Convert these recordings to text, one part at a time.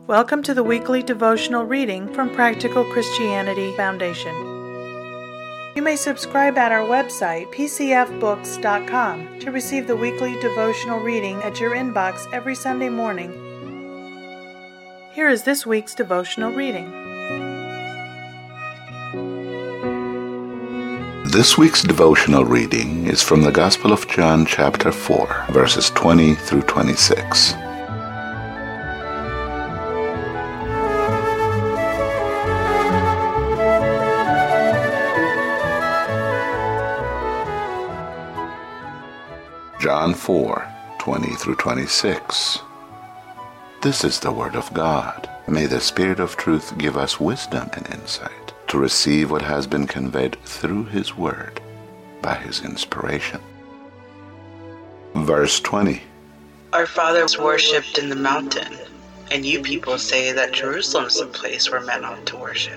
Welcome to the weekly devotional reading from Practical Christianity Foundation. You may subscribe at our website, pcfbooks.com, to receive the weekly devotional reading at your inbox every Sunday morning. Here is this week's devotional reading. This week's devotional reading is from the Gospel of John chapter 4, verses 20 through 26. John 4, 20 through 26. This is the Word of God. May the Spirit of truth give us wisdom and insight to receive what has been conveyed through His Word by His inspiration. Verse 20. Our fathers worshipped in the mountain, and you people say that Jerusalem is the place where men ought to worship.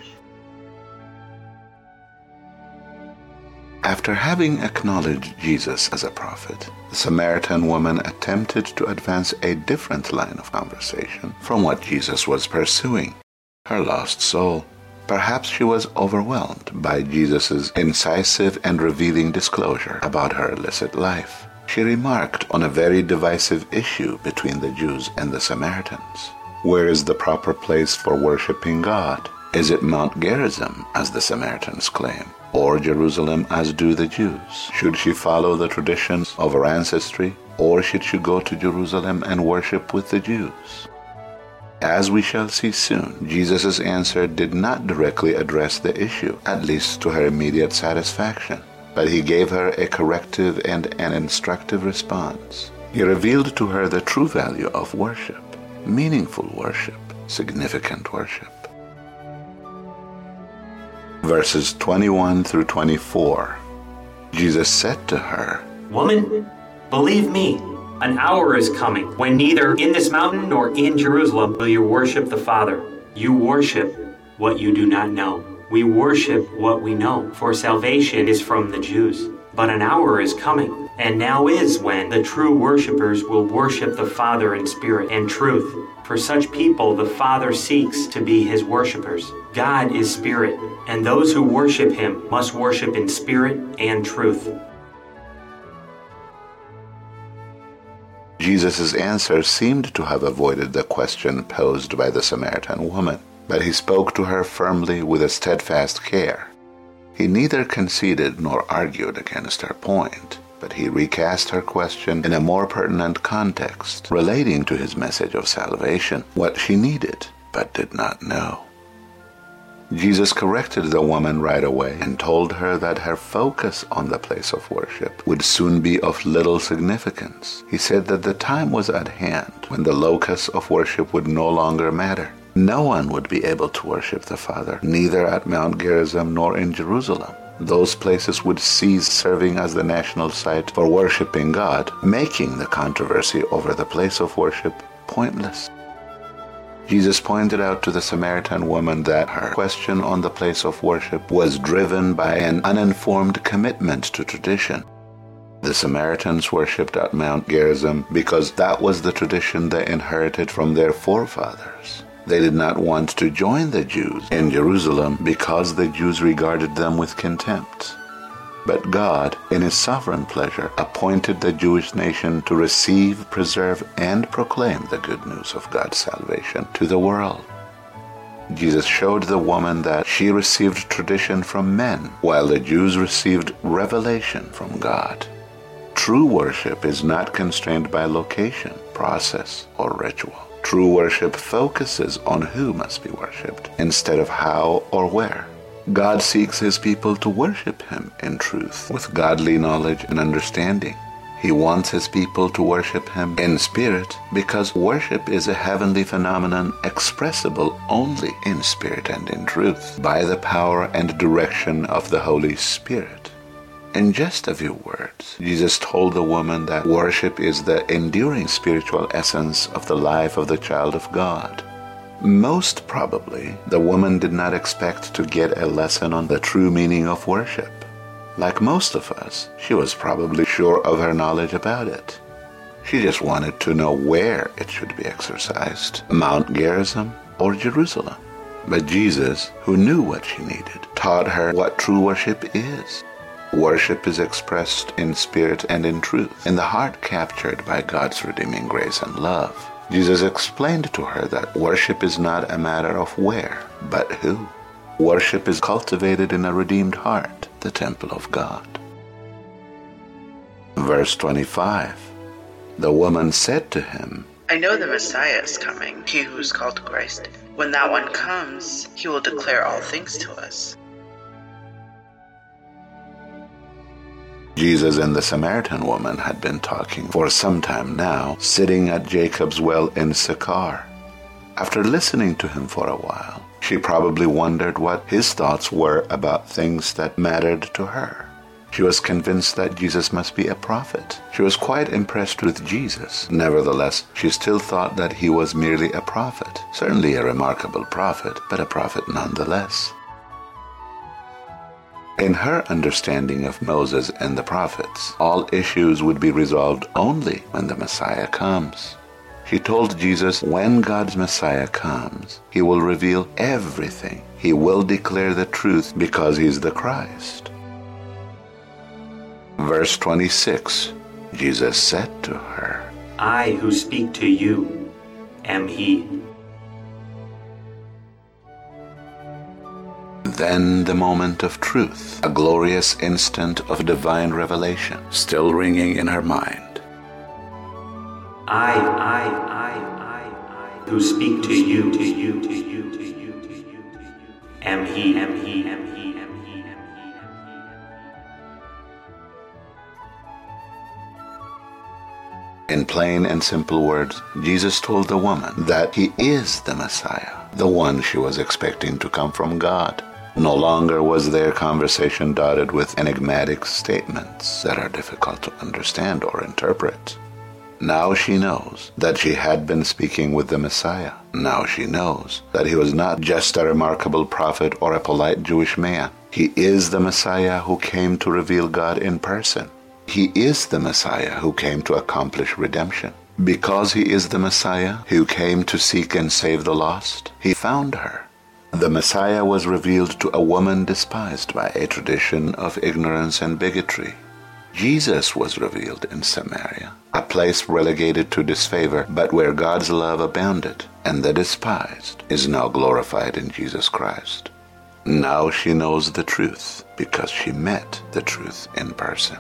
After having acknowledged Jesus as a prophet, the Samaritan woman attempted to advance a different line of conversation from what Jesus was pursuing, her lost soul. Perhaps she was overwhelmed by Jesus' incisive and revealing disclosure about her illicit life. She remarked on a very divisive issue between the Jews and the Samaritans. Where is the proper place for worshiping God? Is it Mount Gerizim, as the Samaritans claim, or Jerusalem, as do the Jews? Should she follow the traditions of her ancestry, or should she go to Jerusalem and worship with the Jews? As we shall see soon, Jesus' answer did not directly address the issue, at least to her immediate satisfaction, but He gave her a corrective and an instructive response. He revealed to her the true value of worship, meaningful worship, significant worship. Verses 21 through 24. Jesus said to her, "Woman, believe me, an hour is coming when neither in this mountain nor in Jerusalem will you worship the Father. You worship what you do not know. We worship what we know, for salvation is from the Jews. But an hour is coming, and now is when the true worshipers will worship the Father in spirit and truth. For such people the Father seeks to be His worshipers. God is spirit, and those who worship Him must worship in spirit and truth." Jesus' answer seemed to have avoided the question posed by the Samaritan woman, but He spoke to her firmly with a steadfast care. He neither conceded nor argued against her point, but He recast her question in a more pertinent context, relating to His message of salvation, what she needed but did not know. Jesus corrected the woman right away and told her that her focus on the place of worship would soon be of little significance. He said that the time was at hand when the locus of worship would no longer matter. No one would be able to worship the Father, neither at Mount Gerizim nor in Jerusalem. Those places would cease serving as the national site for worshiping God, making the controversy over the place of worship pointless. Jesus pointed out to the Samaritan woman that her question on the place of worship was driven by an uninformed commitment to tradition. The Samaritans worshipped at Mount Gerizim because that was the tradition they inherited from their forefathers. They did not want to join the Jews in Jerusalem because the Jews regarded them with contempt. But God, in His sovereign pleasure, appointed the Jewish nation to receive, preserve, and proclaim the good news of God's salvation to the world. Jesus showed the woman that she received tradition from men, while the Jews received revelation from God. True worship is not constrained by location, process, or ritual. True worship focuses on who must be worshipped instead of how or where. God seeks His people to worship Him in truth, with godly knowledge and understanding. He wants His people to worship Him in spirit because worship is a heavenly phenomenon expressible only in spirit and in truth, by the power and direction of the Holy Spirit. In just a few words, Jesus told the woman that worship is the enduring spiritual essence of the life of the child of God. Most probably, the woman did not expect to get a lesson on the true meaning of worship. Like most of us, she was probably sure of her knowledge about it. She just wanted to know where it should be exercised, Mount Gerizim or Jerusalem. But Jesus, who knew what she needed, taught her what true worship is. Worship is expressed in spirit and in truth, in the heart captured by God's redeeming grace and love. Jesus explained to her that worship is not a matter of where, but who. Worship is cultivated in a redeemed heart, the temple of God. Verse 25. The woman said to him, I know the Messiah is coming, he who is called Christ. When that one comes, he will declare all things to us. Jesus and the Samaritan woman had been talking for some time now, sitting at Jacob's well in Sychar. After listening to him for a while, she probably wondered what his thoughts were about things that mattered to her. She was convinced that Jesus must be a prophet. She was quite impressed with Jesus. Nevertheless, she still thought that he was merely a prophet. Certainly a remarkable prophet, but a prophet nonetheless. In her understanding of Moses and the prophets, all issues would be resolved only when the Messiah comes. She told Jesus when God's Messiah comes, he will reveal everything. He will declare the truth because he's the Christ. Verse 26, Jesus said to her, I who speak to you am he. Then the moment of truth, a glorious instant of divine revelation, still ringing in her mind. I who speak to you am he. In plain and simple words, Jesus told the woman that he is the Messiah, the one she was expecting to come from God. No longer was their conversation dotted with enigmatic statements that are difficult to understand or interpret. Now she knows that she had been speaking with the Messiah. Now she knows that he was not just a remarkable prophet or a polite Jewish man. He is the Messiah who came to reveal God in person. He is the Messiah who came to accomplish redemption. Because he is the Messiah who came to seek and save the lost, he found her. The Messiah was revealed to a woman despised by a tradition of ignorance and bigotry. Jesus was revealed in Samaria, a place relegated to disfavor, but where God's love abounded, and the despised is now glorified in Jesus Christ. Now she knows the truth because she met the truth in person.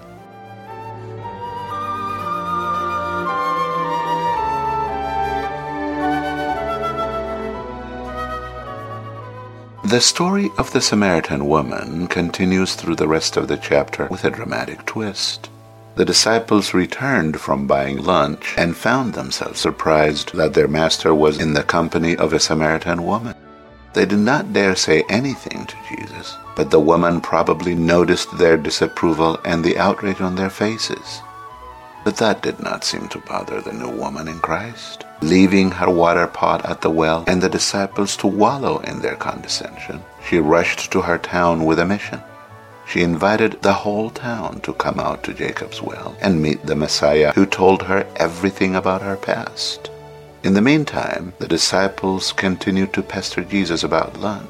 The story of the Samaritan woman continues through the rest of the chapter with a dramatic twist. The disciples returned from buying lunch and found themselves surprised that their master was in the company of a Samaritan woman. They did not dare say anything to Jesus, but the woman probably noticed their disapproval and the outrage on their faces. But that did not seem to bother the new woman in Christ. Leaving her water pot at the well and the disciples to wallow in their condescension, she rushed to her town with a mission. She invited the whole town to come out to Jacob's well and meet the Messiah who told her everything about her past. In the meantime, the disciples continued to pester Jesus about lunch.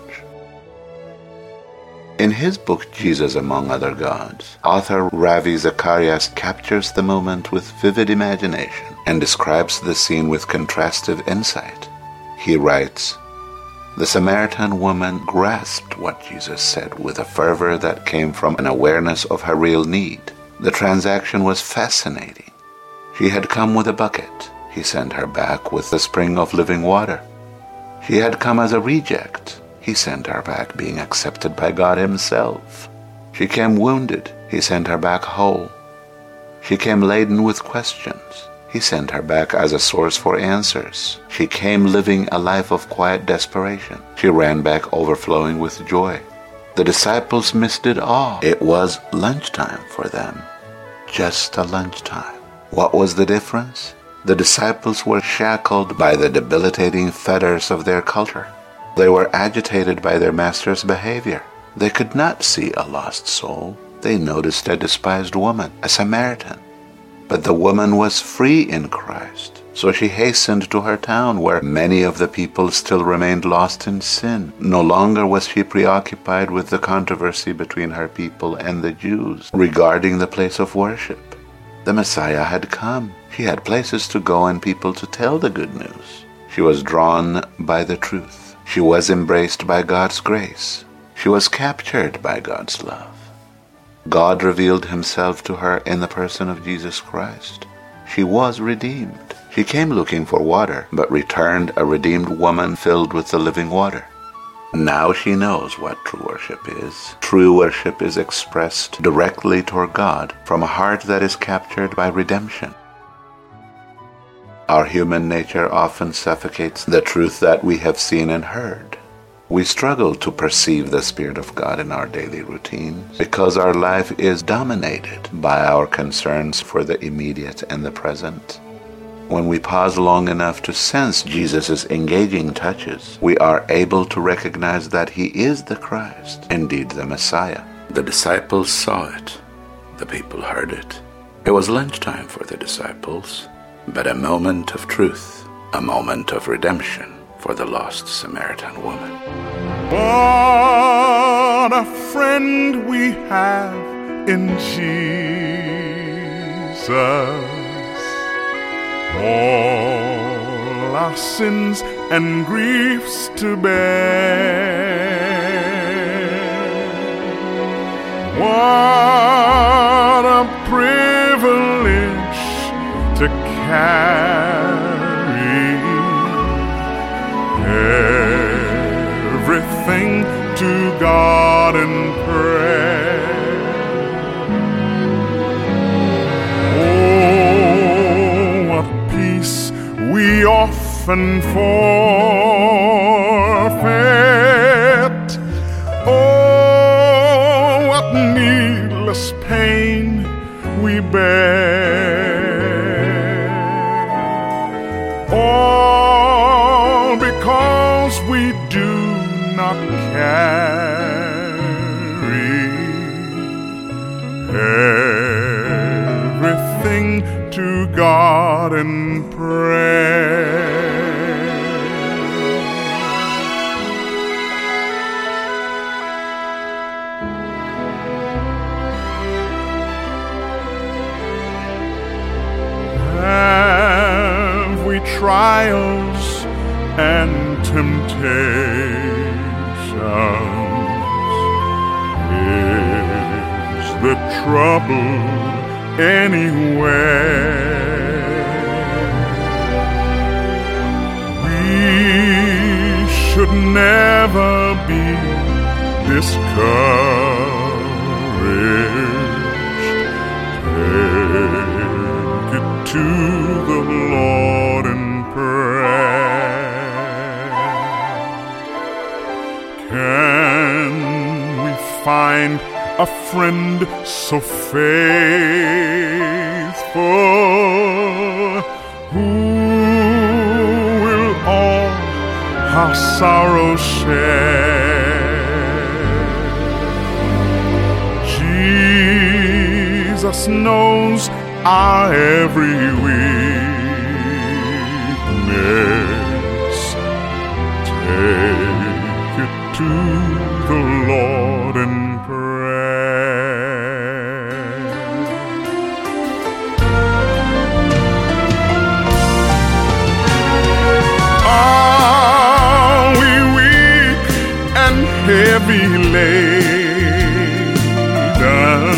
In his book, Jesus Among Other Gods, author Ravi Zacharias captures the moment with vivid imagination and describes the scene with contrastive insight. He writes, The Samaritan woman grasped what Jesus said with a fervor that came from an awareness of her real need. The transaction was fascinating. She had come with a bucket. He sent her back with the spring of living water. She had come as a reject. He sent her back being accepted by God himself. She came wounded. He sent her back whole. She came laden with questions. He sent her back as a source for answers. She came living a life of quiet desperation. She ran back overflowing with joy. The disciples missed it all. It was lunchtime for them. Just a lunchtime. What was the difference? The disciples were shackled by the debilitating fetters of their culture. They were agitated by their master's behavior. They could not see a lost soul. They noticed a despised woman, a Samaritan. But the woman was free in Christ. So she hastened to her town, where many of the people still remained lost in sin. No longer was she preoccupied with the controversy between her people and the Jews regarding the place of worship. The Messiah had come. She had places to go and people to tell the good news. She was drawn by the truth. She was embraced by God's grace. She was captured by God's love. God revealed himself to her in the person of Jesus Christ. She was redeemed. She came looking for water, but returned a redeemed woman filled with the living water. Now she knows what true worship is. True worship is expressed directly toward God from a heart that is captured by redemption. Our human nature often suffocates the truth that we have seen and heard. We struggle to perceive the Spirit of God in our daily routines because our life is dominated by our concerns for the immediate and the present. When we pause long enough to sense Jesus' engaging touches, we are able to recognize that he is the Christ, indeed the Messiah. The disciples saw it. The people heard it. It was lunchtime for the disciples, but a moment of truth, a moment of redemption for the lost Samaritan woman. What a friend we have in Jesus. All our sins and griefs to bear. What a privilege to carry everything to God in prayer. We often forfeit. Oh, what needless pain we bear. All because we do not carry everything to God in prayer. Have we trials and temptations? Is the trouble anywhere? We should never be discouraged. Take it to the Lord in prayer. Can we find a friend so faithful who will all our sorrows share? Jesus knows our every weakness. Take it to the Lord in prayer. Are we weak and heavy laden?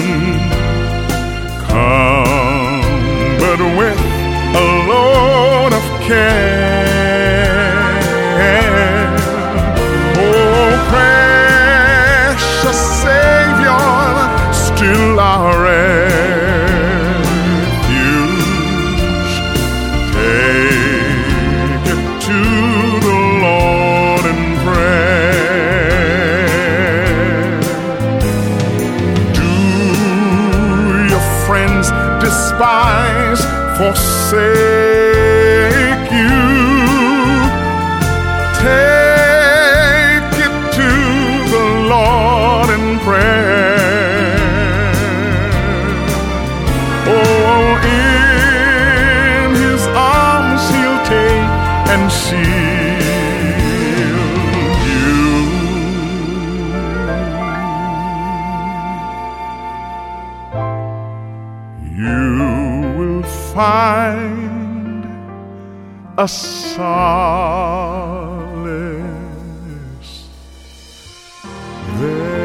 Come, but with a load of care. Oh, precious Savior, still our refuge. Take it to the Lord in prayer. Do your friends despise, forsake you? Take it to the Lord in prayer. Oh, You will find a solace there.